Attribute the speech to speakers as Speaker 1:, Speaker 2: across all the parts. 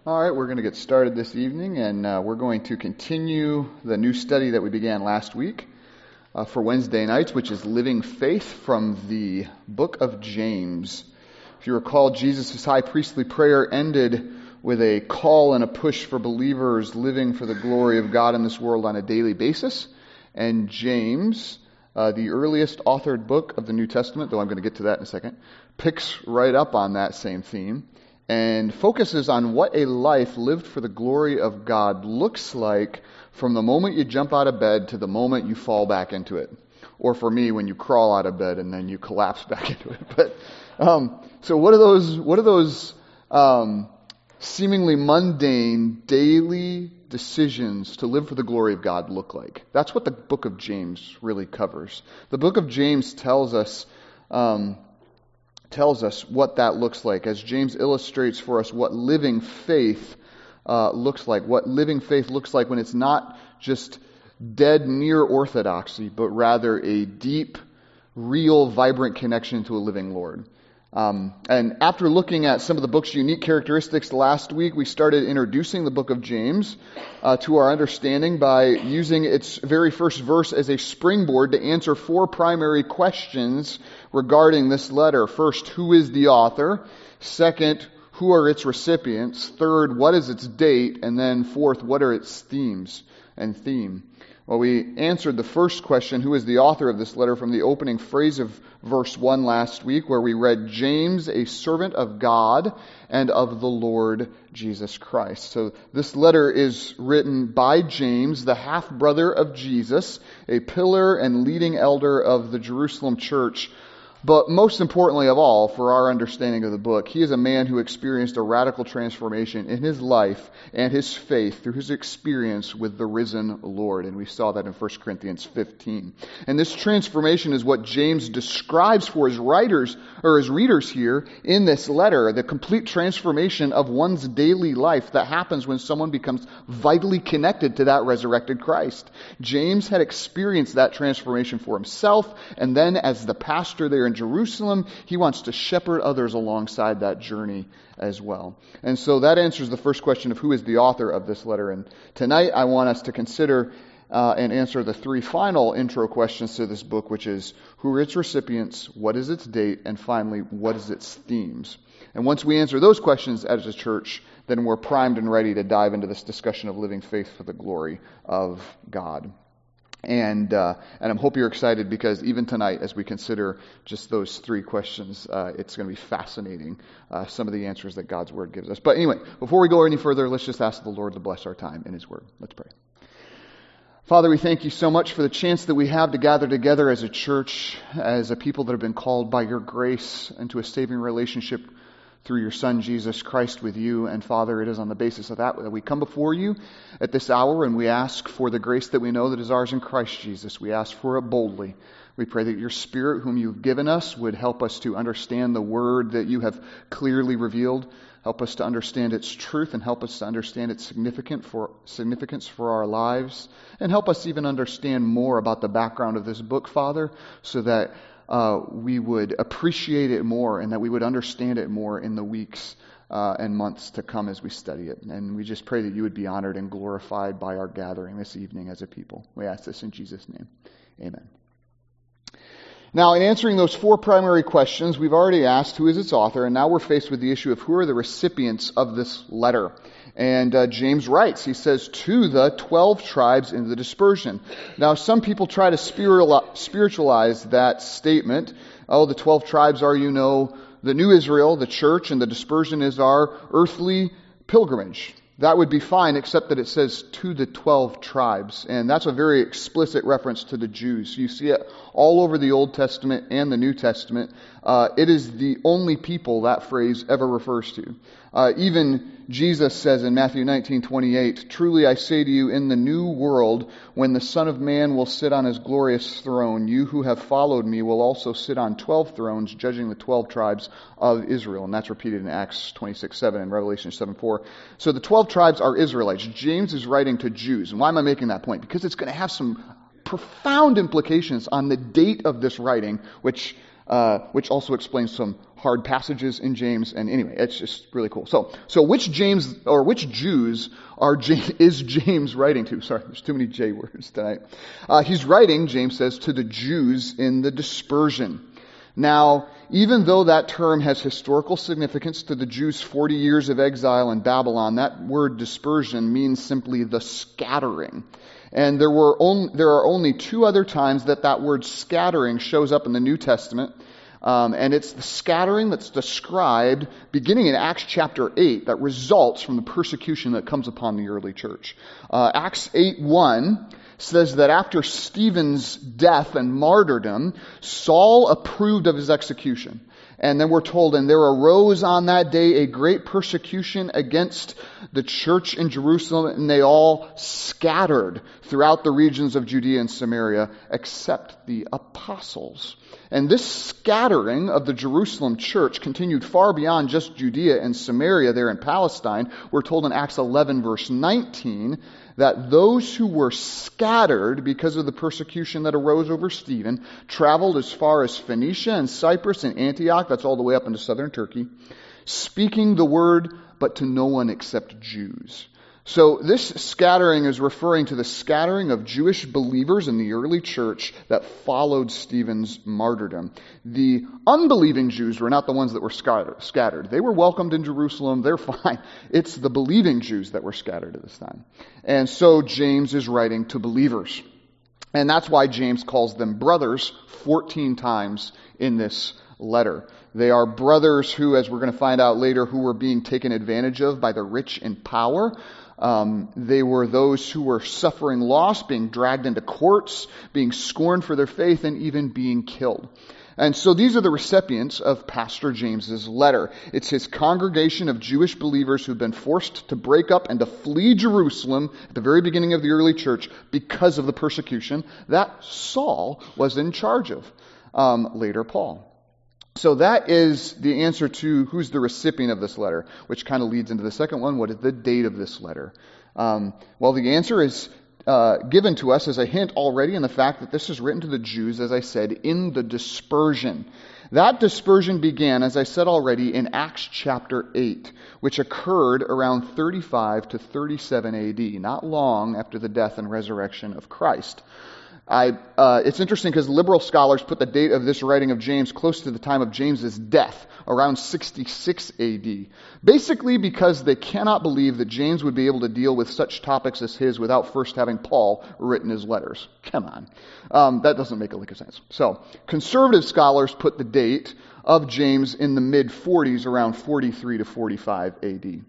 Speaker 1: All right, we're going to get started this evening, and we're going to continue the new study that we began last week for Wednesday nights, which is Living Faith from the book of James. If you recall, Jesus' high priestly prayer ended with a call and a push for believers living for the glory of God in this world on a daily basis. And James, the earliest authored book of the New Testament, though I'm going to get to that in a second, picks right up on that same theme and focuses on what a life lived for the glory of God looks like from the moment you jump out of bed to the moment you fall back into it. Or for me, when you crawl out of bed and then you collapse back into it. But so what are those seemingly mundane daily decisions to live for the glory of God look like? That's what the book of James really covers. The book of James tells us what that looks like, as James illustrates for us what living faith looks like, what living faith looks like when it's not just dead near orthodoxy, but rather a deep, real, vibrant connection to a living Lord. And after looking at some of the book's unique characteristics last week, we started introducing the book of James to our understanding by using its very first verse as a springboard to answer four primary questions regarding this letter. First, who is the author? Second, who are its recipients? Third, what is its date? And then fourth, what are its themes and theme? Well, we answered the first question, who is the author of this letter, from the opening phrase of verse 1 last week, where we read, James, a servant of God and of the Lord Jesus Christ. So this letter is written by James, the half-brother of Jesus, a pillar and leading elder of the Jerusalem church. But most importantly of all, for our understanding of the book, he is a man who experienced a radical transformation in his life and his faith through his experience with the risen Lord. And we saw that in 1 Corinthians 15. And this transformation is what James describes for his writers, or his readers here in this letter, the complete transformation of one's daily life that happens when someone becomes vitally connected to that resurrected Christ. James had experienced that transformation for himself, and then as the pastor there in Jerusalem, he wants to shepherd others alongside that journey as well. And so that answers the first question of who is the author of this letter. And tonight I want us to consider and answer the three final intro questions to this book, which is who are its recipients, what is its date, and finally, what is its themes. And once we answer those questions as a church, then we're primed and ready to dive into this discussion of living faith for the glory of God. And I hope you're excited, because even tonight, as we consider just those three questions, it's going to be fascinating, some of the answers that God's Word gives us. But anyway, before we go any further, let's just ask the Lord to bless our time in His Word. Let's pray. Father, we thank you so much for the chance that we have to gather together as a church, as a people that have been called by your grace into a saving relationship through your Son, Jesus Christ, with you. And Father, it is on the basis of that we come before you at this hour, and we ask for the grace that we know that is ours in Christ Jesus. We ask for it boldly. We pray that your Spirit, whom you've given us, would help us to understand the word that you have clearly revealed. Help us to understand its truth, and help us to understand its significance for our lives. And help us even understand more about the background of this book, Father, so that we would appreciate it more, and that we would understand it more in the weeks and months to come as we study it. And we just pray that you would be honored and glorified by our gathering this evening as a people. We ask this in Jesus' name. Amen. Now, in answering those four primary questions, we've already asked who is its author, and now we're faced with the issue of who are the recipients of this letter. And James writes, he says, to the 12 tribes in the dispersion. Now, some people try to spiritualize that statement. Oh, the 12 tribes are, the new Israel, the church, and the dispersion is our earthly pilgrimage. That would be fine, except that it says to the 12 tribes. And that's a very explicit reference to the Jews. You see it all over the Old Testament and the New Testament. It is the only people that phrase ever refers to. Even Jesus says in Matthew 19:28, truly I say to you, in the new world, when the Son of Man will sit on his glorious throne, you who have followed me will also sit on 12 thrones, judging the 12 tribes of Israel. And that's repeated in Acts 26:7 and Revelation 7:4. So the 12 tribes are Israelites. James is writing to Jews. And why am I making that point? Because it's going to have some profound implications on the date of this writing, which which also explains some hard passages in James. And anyway, it's just really cool. So which James, or which Jews is James writing to? Sorry, there's too many J words tonight. He's writing, James says, to the Jews in the dispersion. Now, even though that term has historical significance to the Jews' 40 years of exile in Babylon, that word dispersion means simply the scattering. And there are only two other times that word scattering shows up in the New Testament. And it's the scattering that's described beginning in Acts chapter 8 that results from the persecution that comes upon the early church. Acts 8:1 says that after Stephen's death and martyrdom, Saul approved of his execution. And then we're told, and there arose on that day a great persecution against the church in Jerusalem, and they all scattered throughout the regions of Judea and Samaria, except the apostles. And this scattering of the Jerusalem church continued far beyond just Judea and Samaria there in Palestine. We're told in Acts 11 verse 19 that those who were scattered because of the persecution that arose over Stephen traveled as far as Phoenicia and Cyprus and Antioch, that's all the way up into southern Turkey, speaking the word, but to no one except Jews. So this scattering is referring to the scattering of Jewish believers in the early church that followed Stephen's martyrdom. The unbelieving Jews were not the ones that were scattered. They were welcomed in Jerusalem. They're fine. It's the believing Jews that were scattered at this time. And so James is writing to believers. And that's why James calls them brothers 14 times in this letter. They are brothers who, as we're going to find out later, who were being taken advantage of by the rich in power. They were those who were suffering loss, being dragged into courts, being scorned for their faith, and even being killed. And so these are the recipients of Pastor James's letter. It's his congregation of Jewish believers who've been forced to break up and to flee Jerusalem at the very beginning of the early church because of the persecution that Saul was in charge of, later Paul. So that is the answer to who's the recipient of this letter, which kind of leads into the second one. What is the date of this letter? Well, the answer is given to us as a hint already in the fact that this is written to the Jews, as I said, in the dispersion. That dispersion began, as I said already, in Acts chapter 8, which occurred around 35 to 37 AD, not long after the death and resurrection of Christ. It's interesting because liberal scholars put the date of this writing of James close to the time of James's death, around 66 AD. Basically because they cannot believe that James would be able to deal with such topics as his without first having Paul written his letters. Come on. That doesn't make a lick of sense. So, conservative scholars put the date of James in the mid-40s, around 43 to 45 AD.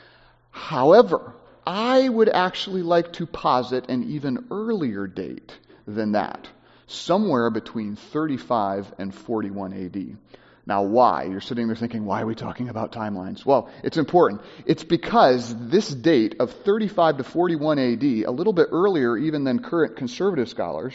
Speaker 1: However, I would actually like to posit an even earlier date than that, somewhere between 35 and 41 AD. Now, why? You're sitting there thinking, why are we talking about timelines? Well, it's important. It's because this date of 35 to 41 AD, a little bit earlier even than current conservative scholars,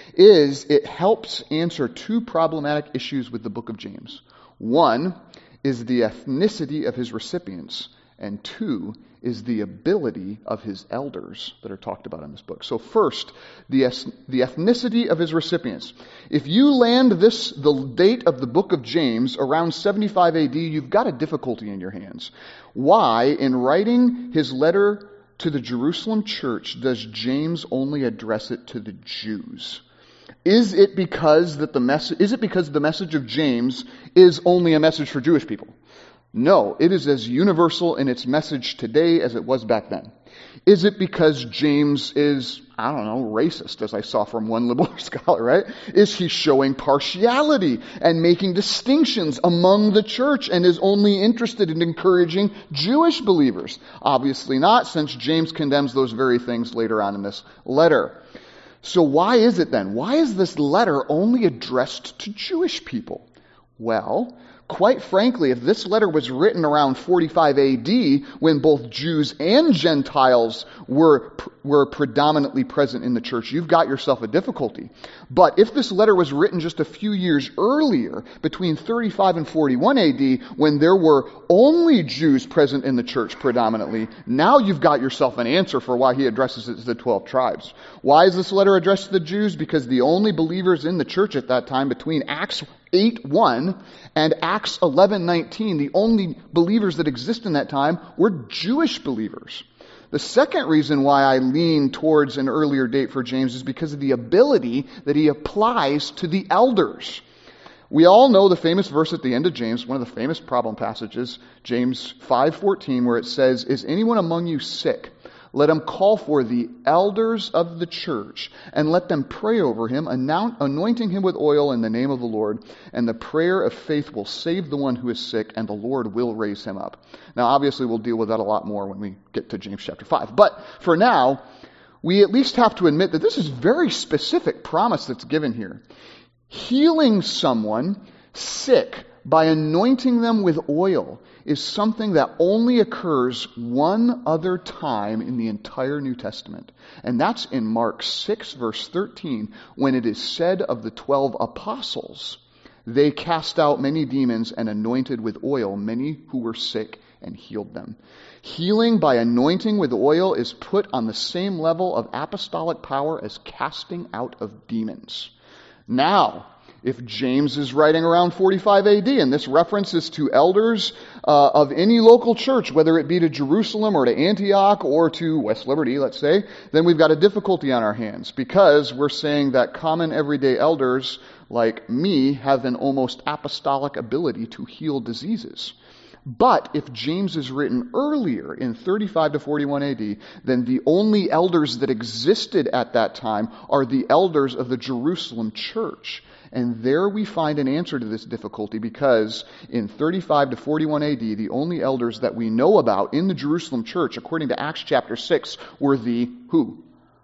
Speaker 1: it helps answer two problematic issues with the book of James. One is the ethnicity of his recipients, and two is the ability of his elders that are talked about in this book. So first, the ethnicity of his recipients. If you land the date of the book of James around 75 AD, you've got a difficulty in your hands. Why, in writing his letter to the Jerusalem church, does James only address it to the Jews? Is it because the message of James is only a message for Jewish people? No, it is as universal in its message today as it was back then. Is it because James is, racist, as I saw from one liberal scholar, right? Is he showing partiality and making distinctions among the church and is only interested in encouraging Jewish believers? Obviously not, since James condemns those very things later on in this letter. So why is it then? Why is this letter only addressed to Jewish people? Well, quite frankly, if this letter was written around 45 AD, when both Jews and Gentiles were predominantly present in the church, you've got yourself a difficulty. But if this letter was written just a few years earlier, between 35 and 41 AD, when there were only Jews present in the church predominantly, now you've got yourself an answer for why he addresses it to the 12 tribes. Why is this letter addressed to the Jews? Because the only believers in the church at that time, between Acts 8:1 and Acts 11:19, the only believers that exist in that time were Jewish believers. The second reason why I lean towards an earlier date for James is because of the ability that he applies to the elders. We all know the famous verse at the end of James, one of the famous problem passages, James 5:14, where it says, "Is anyone among you sick? Let him call for the elders of the church, and let them pray over him, anointing him with oil in the name of the Lord. And the prayer of faith will save the one who is sick, and the Lord will raise him up." Now, obviously, we'll deal with that a lot more when we get to James chapter 5. But for now, we at least have to admit that this is very specific promise that's given here. Healing someone sick by anointing them with oil is something that only occurs one other time in the entire New Testament. And that's in Mark 6, verse 13, when it is said of the 12 apostles, "They cast out many demons and anointed with oil many who were sick and healed them." Healing by anointing with oil is put on the same level of apostolic power as casting out of demons. Now, if James is writing around 45 AD, and this reference is to elders of any local church, whether it be to Jerusalem or to Antioch or to West Liberty, let's say, then we've got a difficulty on our hands, because we're saying that common everyday elders like me have an almost apostolic ability to heal diseases. But if James is written earlier in 35 to 41 AD, then the only elders that existed at that time are the elders of the Jerusalem church. And there we find an answer to this difficulty, because in 35 to 41 AD, the only elders that we know about in the Jerusalem church, according to Acts chapter 6, were the who?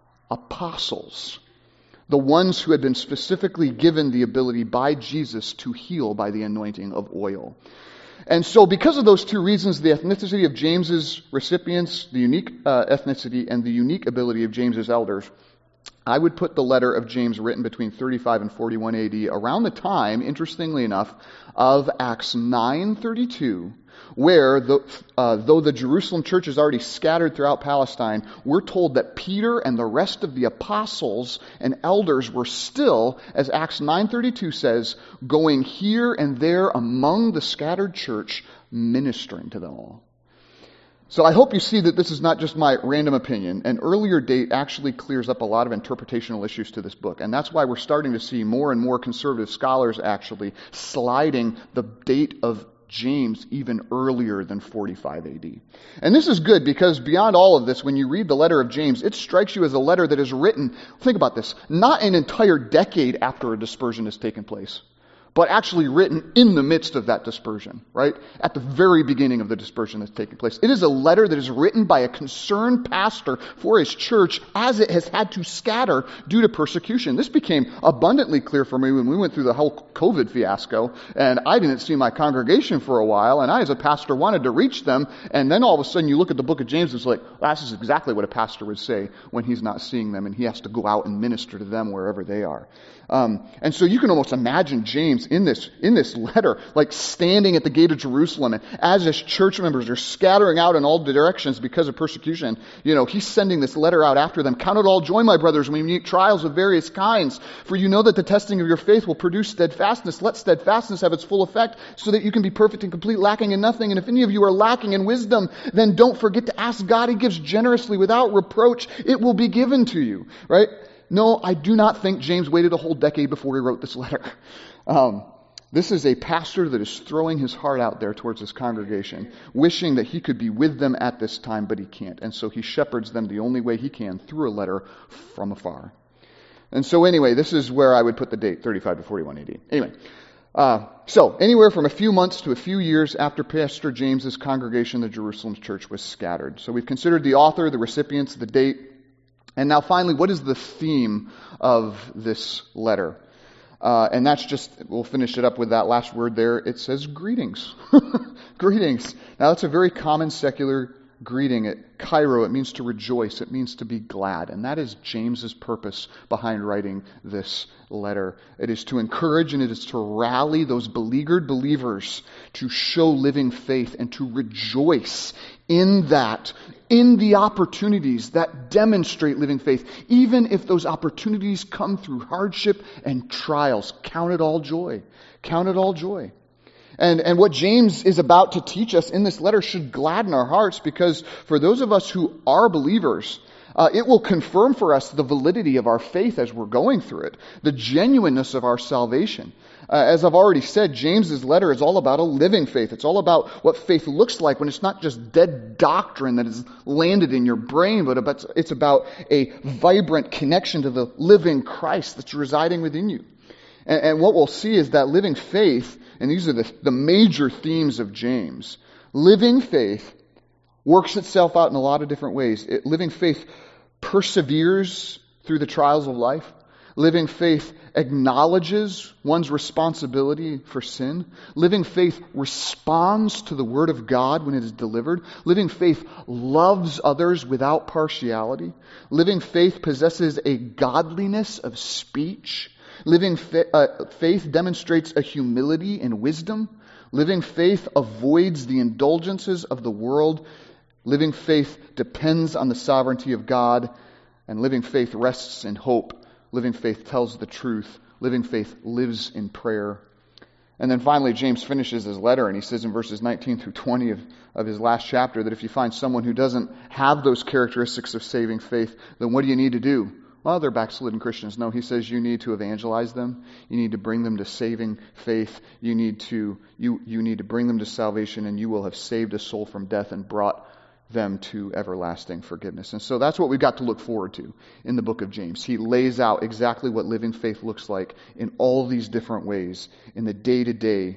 Speaker 1: Apostles. The ones who had been specifically given the ability by Jesus to heal by the anointing of oil. And so because of those two reasons, the ethnicity of James's recipients, the unique ethnicity, and the unique ability of James's elders, I would put the letter of James written between 35 and 41 AD around the time, interestingly enough, of Acts 9:32, where though the Jerusalem church is already scattered throughout Palestine, we're told that Peter and the rest of the apostles and elders were still, as Acts 9:32 says, going here and there among the scattered church, ministering to them all. So I hope you see that this is not just my random opinion. An earlier date actually clears up a lot of interpretational issues to this book. And that's why we're starting to see more and more conservative scholars actually sliding the date of James even earlier than 45 AD. And this is good, because beyond all of this, when you read the letter of James, it strikes you as a letter that is written, think about this, not an entire decade after a dispersion has taken place, but actually written in the midst of that dispersion, right? At the very beginning of the dispersion that's taking place. It is a letter that is written by a concerned pastor for his church as it has had to scatter due to persecution. This became abundantly clear for me when we went through the whole COVID fiasco, and I didn't see my congregation for a while, and I as a pastor wanted to reach them, and then all of a sudden you look at the book of James, it's like, well, this is exactly what a pastor would say when he's not seeing them, and he has to go out and minister to them wherever they are. And so you can almost imagine James in this letter, like standing at the gate of Jerusalem, and as his church members are scattering out in all directions because of persecution, he's sending this letter out after them. "Count it all joy, my brothers, when you meet trials of various kinds, for you know that the testing of your faith will produce steadfastness. Let steadfastness have its full effect, so that you can be perfect and complete, lacking in nothing. And if any of you are lacking in wisdom, then don't forget to ask God. He gives generously without reproach. It will be given to you." Right? No, I do not think James waited a whole decade before he wrote this letter. This is a pastor that is throwing his heart out there towards his congregation, wishing that he could be with them at this time, but he can't. And so he shepherds them the only way he can, through a letter from afar. And so anyway, this is where I would put the date, 35 to 41 AD. Anyway, so anywhere from a few months to a few years after Pastor James's congregation, the Jerusalem church, was scattered. So we've considered the author, the recipients, the date. And now finally, what is the theme of this letter? And that's just, we'll finish it up with that last word there. It says greetings. Greetings. Now that's a very common secular greeting. At Cairo, it means to rejoice. It means to be glad. And that is James's purpose behind writing this letter. It is to encourage and it is to rally those beleaguered believers to show living faith and to rejoice in that in the opportunities that demonstrate living faith, even if those opportunities come through hardship and trials. Count it all joy. Count it all joy. And what James is about to teach us in this letter should gladden our hearts, because for those of us who are believers, it will confirm for us the validity of our faith as we're going through it, the genuineness of our salvation. As I've already said, James's letter is all about a living faith. It's all about what faith looks like when it's not just dead doctrine that has landed in your brain, but it's about a vibrant connection to the living Christ that's residing within you. And what we'll see is that living faith, and these are the major themes of James, living faith works itself out in a lot of different ways. Living faith perseveres through the trials of life. Living faith acknowledges one's responsibility for sin. Living faith responds to the Word of God when it is delivered. Living faith loves others without partiality. Living faith possesses a godliness of speech. Living faith demonstrates a humility and wisdom. Living faith avoids the indulgences of the world. Living faith depends on the sovereignty of God. And living faith rests in hope. Living faith tells the truth. Living faith lives in prayer. And then finally, James finishes his letter, and he says in verses 19 through 20 of his last chapter that if you find someone who doesn't have those characteristics of saving faith, then what do you need to do? Well, they're backslidden Christians. No, he says you need to evangelize them. You need to bring them to saving faith. You need to bring them to salvation, and you will have saved a soul from death and brought them to everlasting forgiveness. And so that's what we've got to look forward to in the book of James. He lays out exactly what living faith looks like in all these different ways in the day-to-day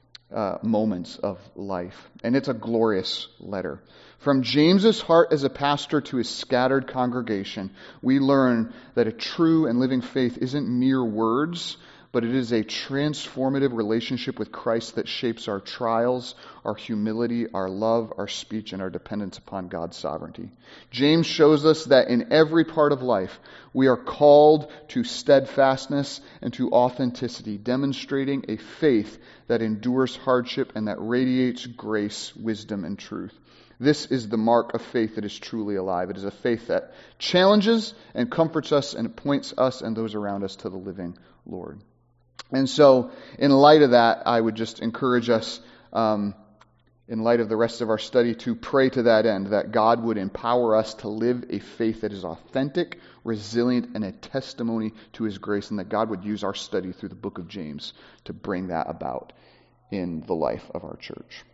Speaker 1: moments of life. And it's a glorious letter. From James's heart as a pastor to his scattered congregation, we learn that a true and living faith isn't mere words, but it is a transformative relationship with Christ that shapes our trials, our humility, our love, our speech, and our dependence upon God's sovereignty. James shows us that in every part of life, we are called to steadfastness and to authenticity, demonstrating a faith that endures hardship and that radiates grace, wisdom, and truth. This is the mark of faith that is truly alive. It is a faith that challenges and comforts us and points us and those around us to the living Lord. And so, in light of that, I would just encourage us, in light of the rest of our study, to pray to that end, that God would empower us to live a faith that is authentic, resilient, and a testimony to His grace, and that God would use our study through the book of James to bring that about in the life of our church.